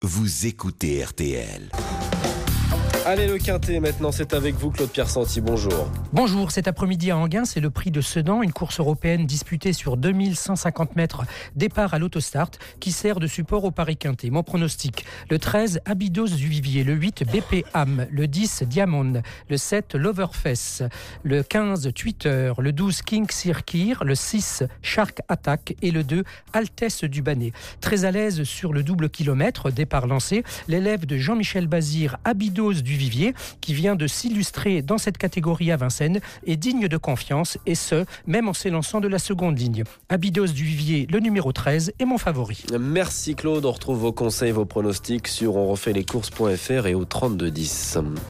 Vous écoutez RTL. Allez, le Quintet, maintenant, c'est avec vous, Claude Pierre-Santi. Bonjour. Bonjour, cet après-midi à Enghien, c'est le prix de Sedan, une course européenne disputée sur 2150 mètres, départ à l'autostart, qui sert de support au Paris Quintet. Mon pronostic, le 13, Abydos du Vivier, le 8, BP Am, le 10, Diamond, le 7, Loverfest, le 15, Twitter, le 12, King Sirkir, le 6, Shark Attack et le 2, Altesse du Bannet. Très à l'aise sur le double kilomètre, départ lancé, l'élève de Jean-Michel Bazir, Abydos du Vivier, qui vient de s'illustrer dans cette catégorie à Vincennes, est digne de confiance, et ce, même en s'élançant de la seconde ligne. Abydos du Vivier, le numéro 13, est mon favori. Merci Claude, on retrouve vos conseils, vos pronostics sur onrefaitlescourses.fr et au 3210.